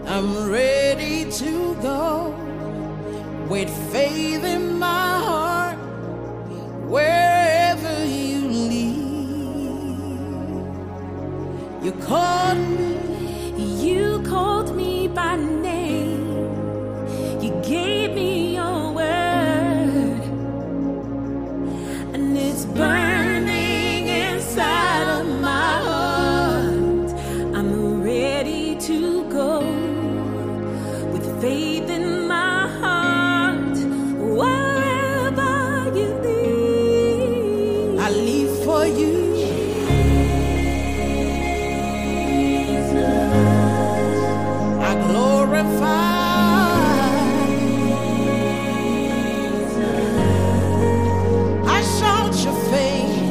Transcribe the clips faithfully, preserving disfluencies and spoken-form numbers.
I'm ready to go with faith in my heart, wherever you lead. You called me, you called me by name. You gave me your word, and it's burning inside of my heart. I'm ready to go with faith in my heart, wherever you lead. I leave for you. I glorify. I shout your fame.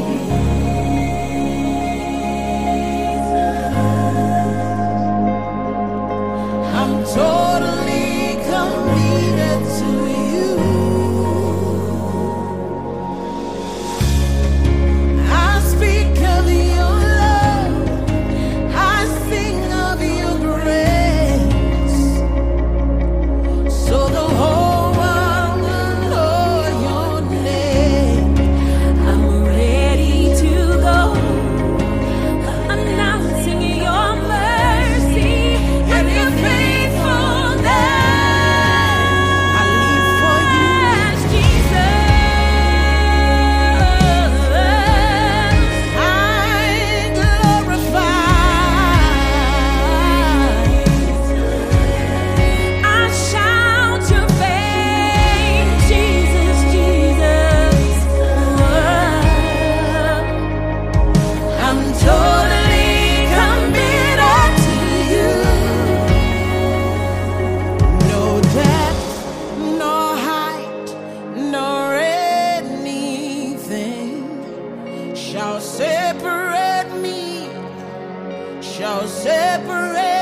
I'm totally committed to you. I speak of your love. I sing of your grace, so the whole world will know your name. I'm ready to go, announcing your mercy and your faithfulness. I live for you. Jesus, I glorify. I shout your fame, Jesus, Jesus. I'm totally committed to you. No depth, no height, nor anything shall separate me, shall separate